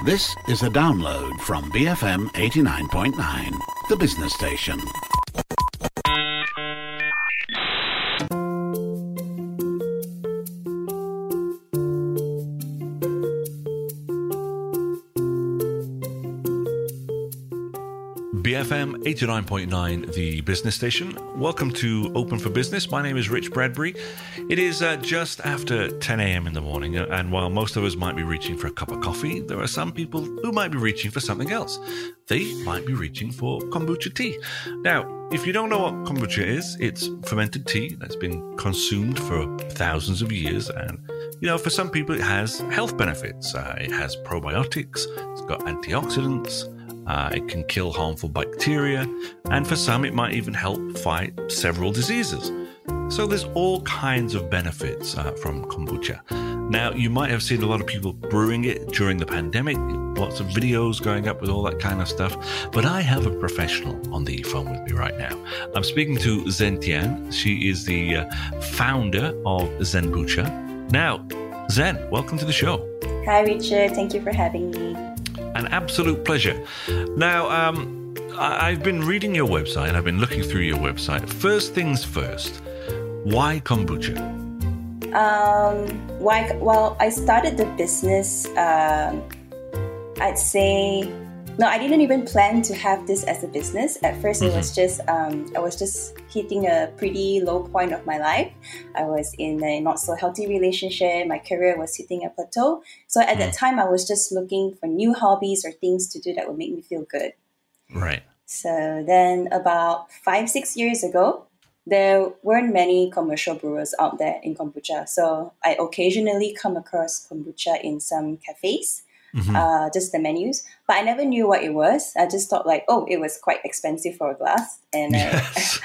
This is a download from BFM 89.9, the business station. BFM 89.9, the business station. Welcome to Open for Business. My name is Rich Bradbury. It is just after 10 a.m. in the morning, and while most of us might be reaching for a cup of coffee, there are some people who might be reaching for something else. They might be reaching for kombucha tea. Now, if you don't know what kombucha is, it's fermented tea that's been consumed for thousands of years, and for some people it has health benefits. It has probiotics, it's got antioxidants, it can kill harmful bacteria, and for some it might even help fight several diseases. So there's all kinds of benefits from kombucha. Now, you might have seen a lot of people brewing it during the pandemic, lots of videos going up with all that kind of stuff, but I have a professional on the phone with me right now. I'm speaking to Zen Tian. She is the founder of Zenbucha. Now, Zen, welcome to the show. Hi, Richard. Thank you for having me. An absolute pleasure. Now, I've been reading your website. I've been looking through your website. First things first, why kombucha? Why? Well, I started the business, I'd say, no, I didn't even plan to have this as a business. At first, it was just, I was just hitting a pretty low point of my life. I was in a not so healthy relationship. My career was hitting a plateau. So at that time, I was just looking for new hobbies or things to do that would make me feel good. Right. So then about 5-6 years ago, there weren't many commercial brewers out there in kombucha. So I occasionally come across kombucha in some cafes. Just the menus, but I never knew what it was. I just thought it was quite expensive for a glass, and yes.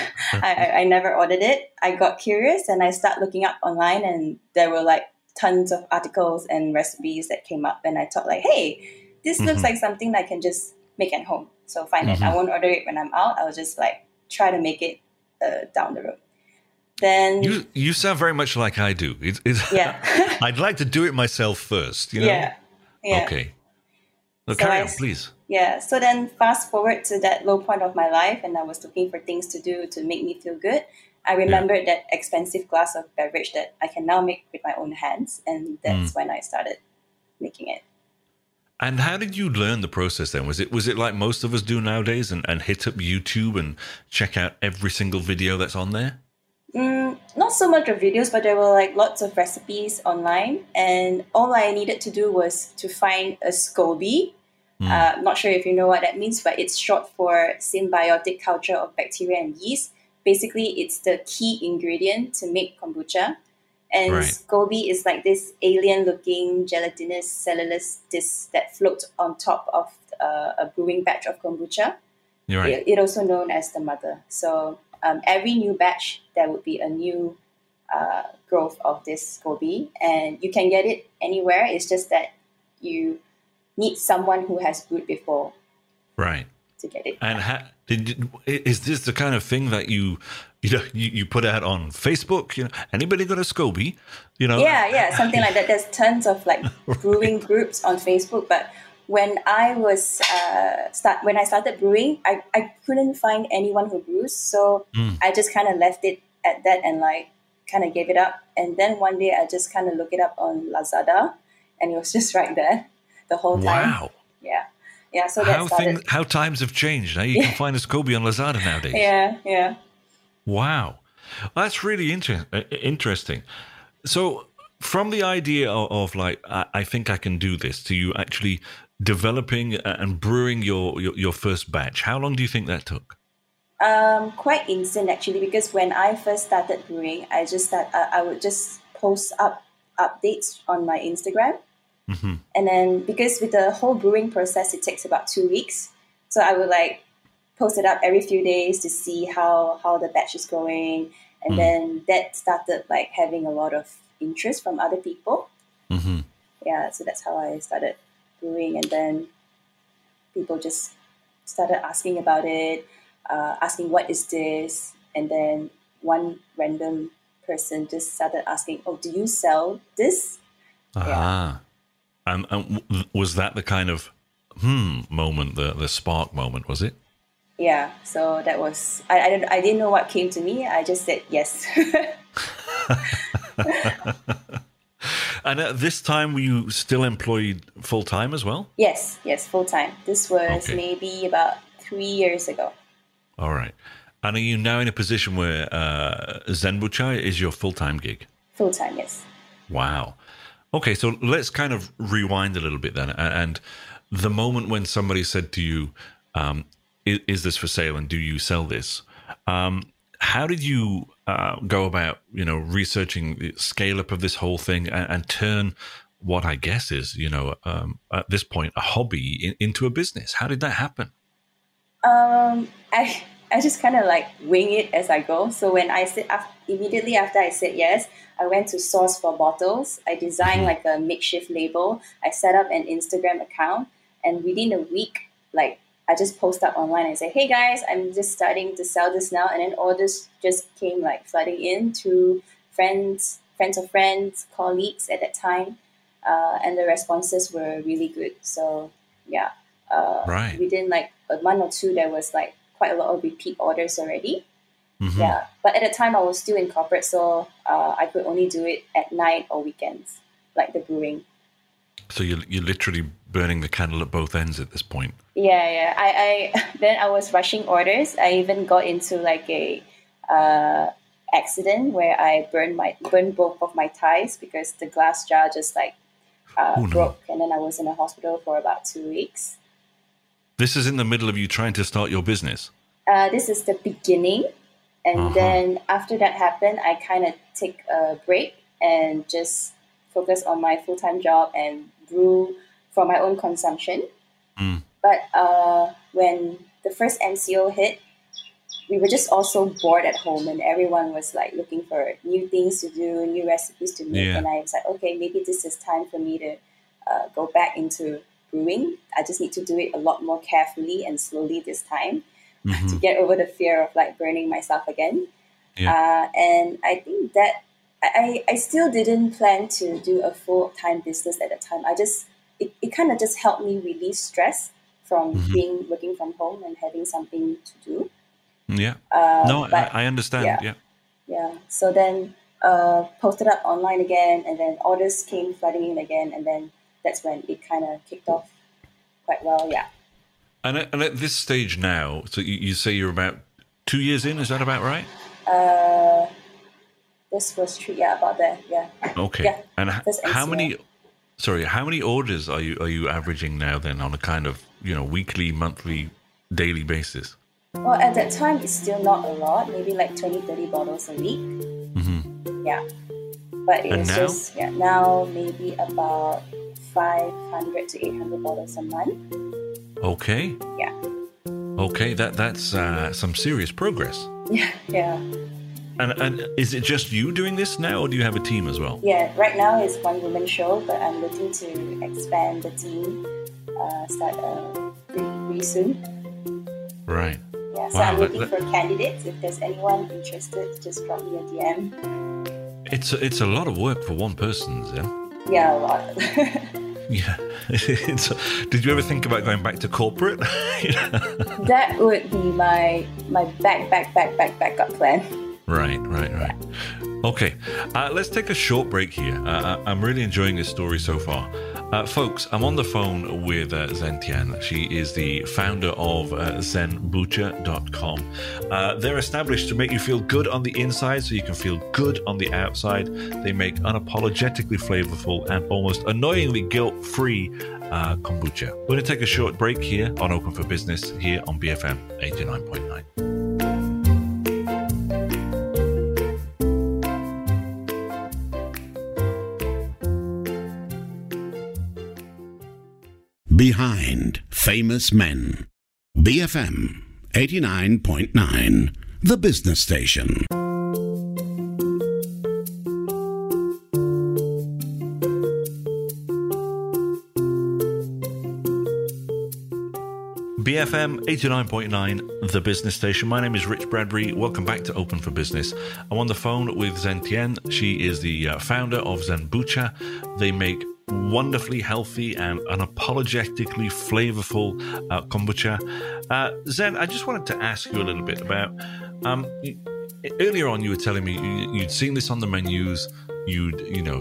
I never ordered it. I got curious and I started looking up online, and there were tons of articles and recipes that came up, and I thought hey, this looks like something I can just make at home. So fine, I won't order it when I'm out. I'll just try to make it down the road. Then you sound very much like I do. Yeah. I'd like to do it myself first. Yeah. Okay. Well, carry on, please. Yeah. So then fast forward to that low point of my life, and I was looking for things to do to make me feel good. I remembered that expensive glass of beverage that I can now make with my own hands. And that's when I started making it. And how did you learn the process then? Was it like most of us do nowadays and hit up YouTube and check out every single video that's on there? Not so much of videos, but there were lots of recipes online, and all I needed to do was to find a SCOBY. Not sure if you know what that means, but it's short for symbiotic culture of bacteria and yeast. Basically, it's the key ingredient to make kombucha. And SCOBY is this alien-looking gelatinous cellulose disc that floats on top of a brewing batch of kombucha. Right. It also known as the mother. So every new batch, there would be a new growth of this SCOBY, and you can get it anywhere. It's just that you need someone who has brewed before, right, to get it. And is this the kind of thing that you put out on Facebook? Anybody got a SCOBY? Yeah, something like that. There's tons of brewing groups on Facebook, but when I was when I started brewing, I couldn't find anyone who brews, so I just kind of left it at that and kind of gave it up. And then one day I just kind of looked it up on Lazada, and it was just right there the whole time. Wow. Yeah. So that started. How times have changed. Now you can find a SCOBY on Lazada nowadays. Yeah. Wow, that's really interesting. So from the idea of I think I can do this, to you actually developing and brewing your first batch, how long do you think that took? Quite instant actually, because when I first started brewing, I would just post up updates on my Instagram, and then because with the whole brewing process, it takes about 2 weeks, so I would post it up every few days to see how the batch is going, and then that started having a lot of interest from other people. Yeah, so that's how I started brewing, and then people just started asking about it. Asking what is this, and then one random person just started asking, "Oh, do you sell this?" Ah, And was that the kind of moment, the spark moment, was it? Yeah, so that was, I didn't know what came to me. I just said yes. And at this time, were you still employed full-time as well? Yes, full time. This was Okay. maybe about 3 years ago. All right. And are you now in a position where Zenbucha is your full-time gig? Full time, yes. Wow. Okay, so let's kind of rewind a little bit then. And the moment when somebody said to you, is this for sale and do you sell this? How did you go about, researching the scale up of this whole thing and turn what I guess is, at this point, a hobby into a business? How did that happen? I just kind of like wing it as I go. So when I said immediately after I said yes, I went to source for bottles. I designed like a makeshift label. I set up an Instagram account, and within a week, like I just post up online and say, "Hey guys, I'm just starting to sell this now," and then orders just came like flooding in through friends of friends, colleagues at that time, and the responses were really good. So yeah, Right. within like a month or two, there was like quite a lot of repeat orders already. Mm-hmm. Yeah, but at the time I was still in corporate, so I could only do it at night or weekends, like the brewing. So you're literally burning the candle at both ends at this point. Yeah. I then I was rushing orders. I even got into like a accident where I burned both of my ties because the glass jar just like No. broke, and then I was in the hospital for about 2 weeks. This is in the middle of you trying to start your business. This is the beginning. And then after that happened, I kind of take a break and just focus on my full-time job and brew for my own consumption. But when the first MCO hit, we were just also bored at home, and everyone was like looking for new things to do, new recipes to make. Yeah. And I was like, okay, maybe this is time for me to go back into brewing. I just need to do it a lot more carefully and slowly this time to get over the fear of like burning myself again. Yeah. And I think that I still didn't plan to do a full-time business at the time. It kind of just helped me release stress from working from home and having something to do. Yeah. No, but I understand. Yeah. Yeah. So then posted up online again, and then orders came flooding in again, and then that's when it kind of kicked off quite well. Yeah. And at this stage now, so you say you're about 2 years in, is that about right? This was true. Yeah, about that. Yeah. Okay. Yeah, And that's how MCO. how many orders are you averaging now then on a kind of, weekly, monthly, daily basis? Well, at that time, it's still not a lot. Maybe like 20, 30 bottles a week. Yeah. But it And was now? just, now maybe about 500 to 800 bottles a month. Okay. Yeah. Okay, that's some serious progress. Yeah. And is it just you doing this now, or do you have a team as well? Yeah, right now it's one woman show, but I'm looking to expand the team, start pretty soon. Right. Yeah, so Wow, I'm looking that- for candidates. If there's anyone interested, just drop me a DM. It's a lot of work for one person, Zen. Yeah, a lot. Yeah. Did you ever think about going back to corporate? That would be my backup plan. Right. Okay, let's take a short break here. I'm really enjoying this story so far. Folks, I'm on the phone with Zen Tian. She is the founder of zenbucha.com. They're established to make you feel good on the inside so you can feel good on the outside. They make unapologetically flavorful and almost annoyingly guilt-free kombucha. We're going to take a short break here on Open for Business here on BFM 89.9. Behind Famous Men. BFM 89.9, the business station. BFM 89.9, the business station. My name is Rich Bradbury. Welcome back to Open for Business. I'm on the phone with Zen Tian. She is the founder of Zenbucha. They make wonderfully healthy and unapologetically flavorful kombucha. Zen, I just wanted to ask you a little bit about. Earlier on, you were telling me you'd seen this on the menus. You'd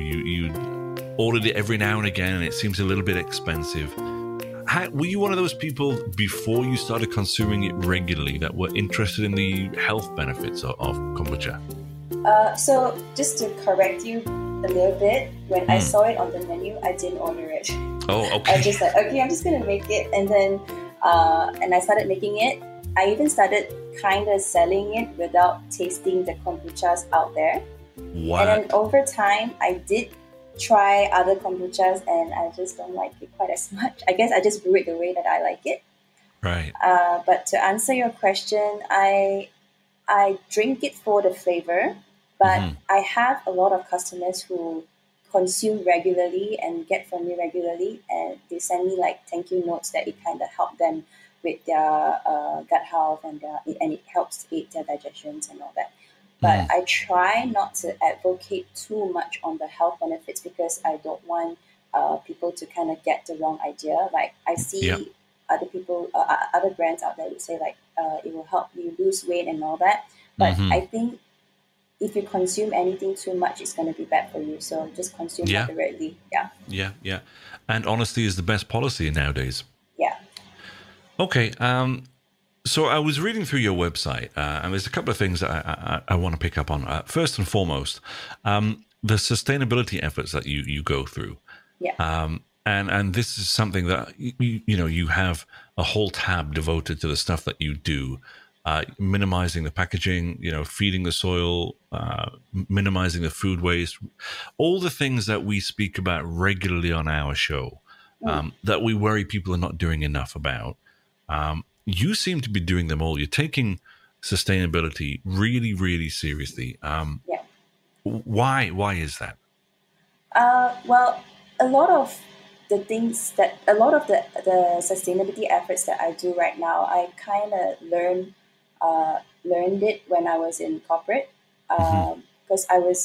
ordered it every now and again, and it seems a little bit expensive. Were you one of those people before you started consuming it regularly that were interested in the health benefits of kombucha? So just to correct you a little bit, when I saw it on the menu, I didn't order it. Oh, okay. I was just like, okay, I'm just gonna make it, and then and I started making it. I even started kind of selling it without tasting the kombuchas out there. What? And then over time, I did try other kombuchas, and I just don't like it quite as much. I guess I just brew it the way that I like it. Right. But to answer your question, I drink it for the flavor, but I have a lot of customers who consume regularly and get from me regularly, and they send me like thank you notes that it kind of helped them with their gut health and it helps aid their digestions and all that. But I try not to advocate too much on the health benefits because I don't want people to kind of get the wrong idea. Like I see other people, other brands out there would say like it will help you lose weight and all that. But I think if you consume anything too much, it's going to be bad for you. So just consume moderately. Yeah. And honesty is the best policy nowadays. Yeah. Okay. So I was reading through your website, and there's a couple of things that I want to pick up on. First and foremost, the sustainability efforts that you go through. Yeah. And this is something that you have a whole tab devoted to the stuff that you do, minimizing the packaging, feeding the soil, minimizing the food waste, all the things that we speak about regularly on our show, that we worry people are not doing enough about. You seem to be doing them all. You're taking sustainability really, really seriously. Why is that? Well, a lot of the sustainability efforts that I do right now, I kind of learned it when I was in corporate, because I was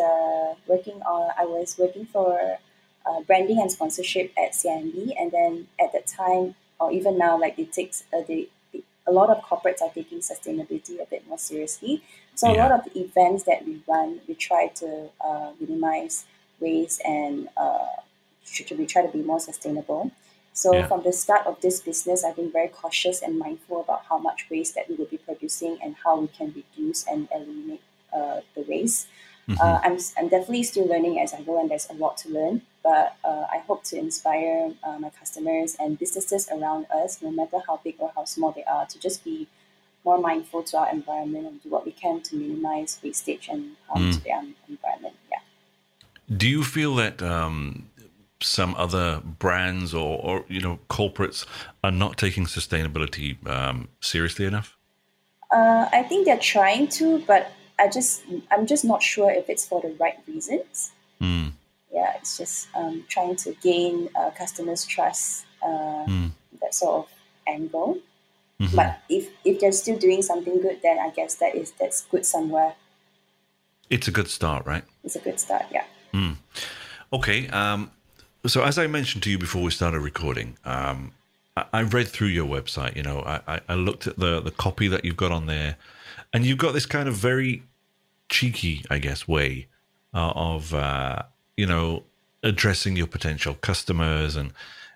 working for branding and sponsorship at CIMB, and then at that time, or even now, like it takes a lot of corporates are taking sustainability a bit more seriously. So a lot of the events that we run, we try to minimize waste and we try to be more sustainable. So from the start of this business, I've been very cautious and mindful about how much waste that we will be producing and how we can reduce and eliminate the waste. I'm definitely still learning as I go, and there's a lot to learn. But I hope to inspire my customers and businesses around us, no matter how big or how small they are, to just be more mindful to our environment and do what we can to minimize wastage and harm to the environment. Yeah. Do you feel that some other brands or corporates are not taking sustainability seriously enough? I think they're trying to, but I'm just not sure if it's for the right reasons. Yeah, it's just trying to gain customers' trust, that sort of angle. But if they're still doing something good, then I guess that's good somewhere. It's a good start, right? It's a good start, yeah. Okay. So as I mentioned to you before we started recording, I read through your website. I looked at the copy that you've got on there, and you've got this kind of very cheeky, I guess, way of addressing your potential customers, and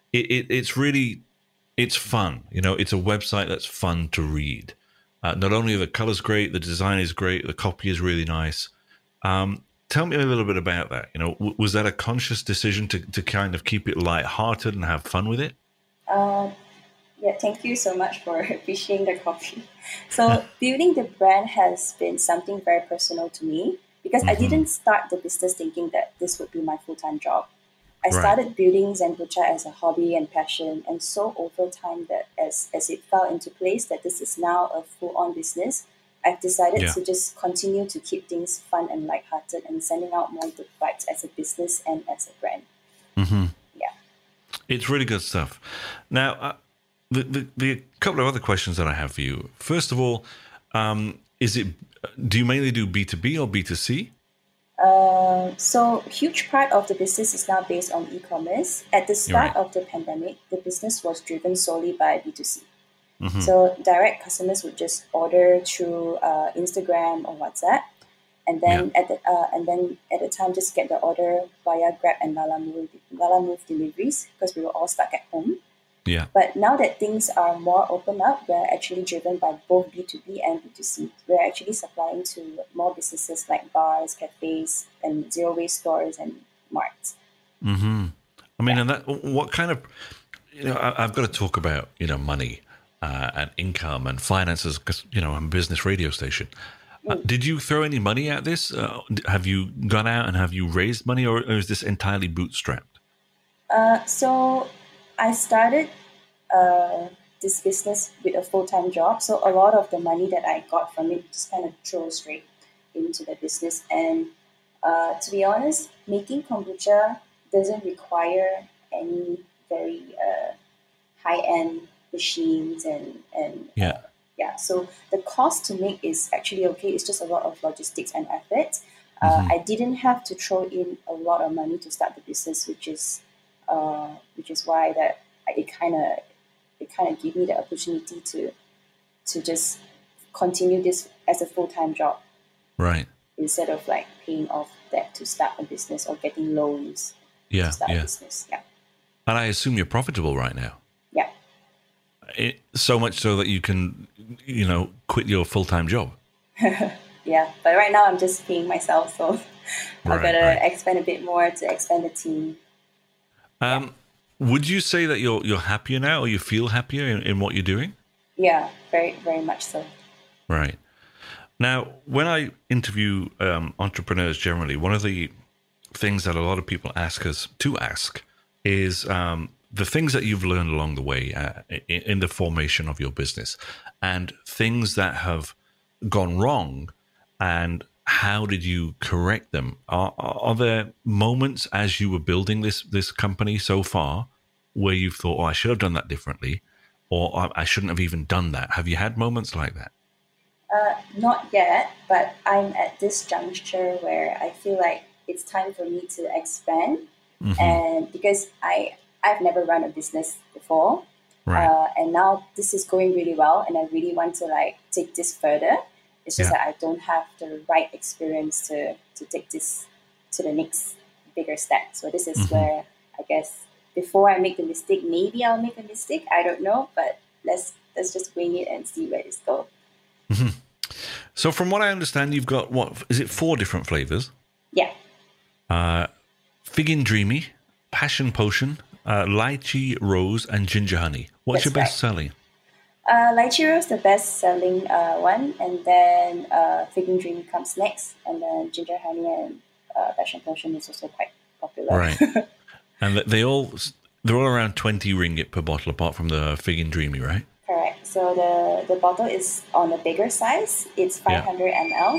it's fun. It's a website that's fun to read. Not only are the colors great, the design is great, the copy is really nice. Tell me a little bit about that. Was that a conscious decision to kind of keep it lighthearted and have fun with it? Yeah, thank you so much for appreciating the copy. So building the brand has been something very personal to me because I didn't start the business thinking that this would be my full-time job. I started building Zenbucha as a hobby and passion, and so over time that as it fell into place that this is now a full-on business, I've decided to just continue to keep things fun and lighthearted and sending out more good vibes as a business and as a brand. Yeah. It's really good stuff. Now, the couple of other questions that I have for you. First of all, do you mainly do B2B or B2C? So huge part of the business is now based on e-commerce. At the start of the pandemic, the business was driven solely by B2C. So direct customers would just order through Instagram or WhatsApp, and then at the time just get the order via Grab and Lalamove deliveries because we were all stuck at home. Yeah. But now that things are more open up, we're actually driven by both B2B and B2C. We're actually supplying to more businesses like bars, cafes, and zero-waste stores and marts. I mean, and that, what kind of, I've got to talk about, money and income and finances because, I'm a business radio station. Did you throw any money at this? Have you gone out and have you raised money, or is this entirely bootstrapped? So I started this business with a full-time job. So a lot of the money that I got from it just kind of throw straight into the business. And to be honest, making kombucha doesn't require any very high-end machines and so the cost to make is actually okay. It's just a lot of logistics and effort. I didn't have to throw in a lot of money to start the business, which is why that it kind of gave me the opportunity to just continue this as a full-time job, right? Instead of like paying off debt to start a business or getting loans to start a business. Yeah. And I assume you're profitable right now. Yeah. So much so that you can, quit your full-time job. Yeah, but right now I'm just paying myself, so I've got to expand a bit more to expand the team. Would you say that you're happier now, or you feel happier in what you're doing? Yeah, very, very much so. Right. Now, when I interview entrepreneurs generally, one of the things that a lot of people ask us to ask is the things that you've learned along the way in the formation of your business, and things that have gone wrong, and how did you correct them? Are there moments as you were building this company so far where you've thought, I should have done that differently, or I shouldn't have even done that? Have you had moments like that? Not yet, but I'm at this juncture where I feel like it's time for me to expand, and because I've never run a business before, and now this is going really well, and I really want to take this further. It's just that I don't have the right experience to take this to the next bigger step. So this is where I guess before I make the mistake, maybe I'll make a mistake. I don't know, but let's just wing it and see where this goes. So from what I understand, you've got, 4 different flavors? Yeah. Fig and Dreamy, Passion Potion, Lychee Rose, and Ginger Honey. What's your best selling? Lychee Rose, the best selling one, and then Fig and Dreamy comes next, and then Ginger Honey and Passion Potion is also quite popular. Right. And they're all around 20 ringgit per bottle, apart from the Fig and Dreamy, right? Correct. So the bottle is on a bigger size. It's 500 ml.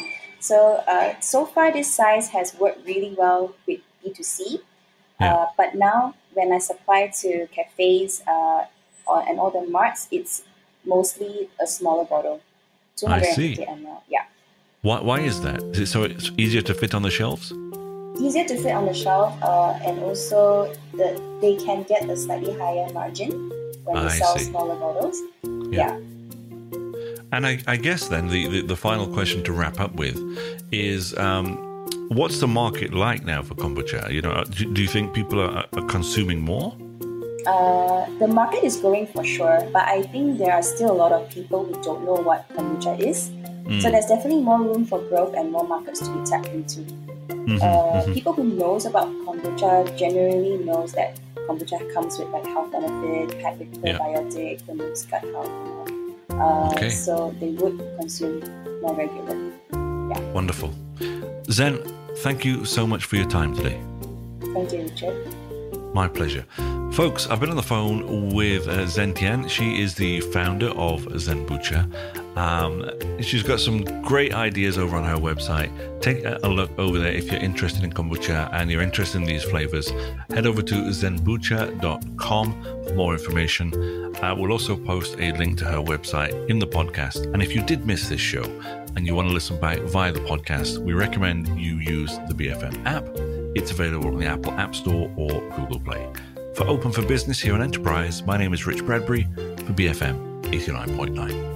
So far this size has worked really well with B2C. But now when I supply to cafes and all the marts, it's mostly a smaller bottle, 250 ml. Yeah. Why is that? Is it so it's easier to fit on the shelves? Easier to fit on the shelf, and also they can get a slightly higher margin when they sell smaller bottles. Yeah. And I guess then the final question to wrap up with is, what's the market like now for kombucha? Do you think people are consuming more? The market is growing for sure, but I think there are still a lot of people who don't know what kombucha is. So there's definitely more room for growth and more markets to be tapped into. People who knows about kombucha generally knows that kombucha comes with health benefit, packed with probiotic, promotes gut health. So they would consume more regularly. Yeah. Wonderful. Zen, thank you so much for your time today. Thank you, Richard. My pleasure. Folks, I've been on the phone with Zen Tian. She is the founder of Zenbucha. She's got some great ideas over on her website. Take a look over there if you're interested in kombucha and you're interested in these flavors. Head over to zenbucha.com for more information. We'll also post a link to her website in the podcast. And if you did miss this show, and you want to listen back via the podcast, we recommend you use the BFM app. It's available on the Apple App Store or Google Play. For Open for Business here on Enterprise, my name is Rich Bradbury for BFM 89.9.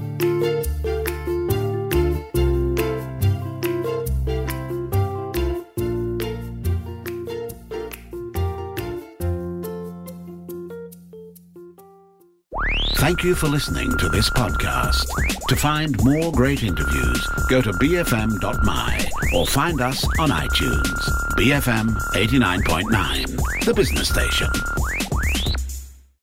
Thank you for listening to this podcast. To find more great interviews, go to bfm.my or find us on iTunes. BFM 89.9, the business station.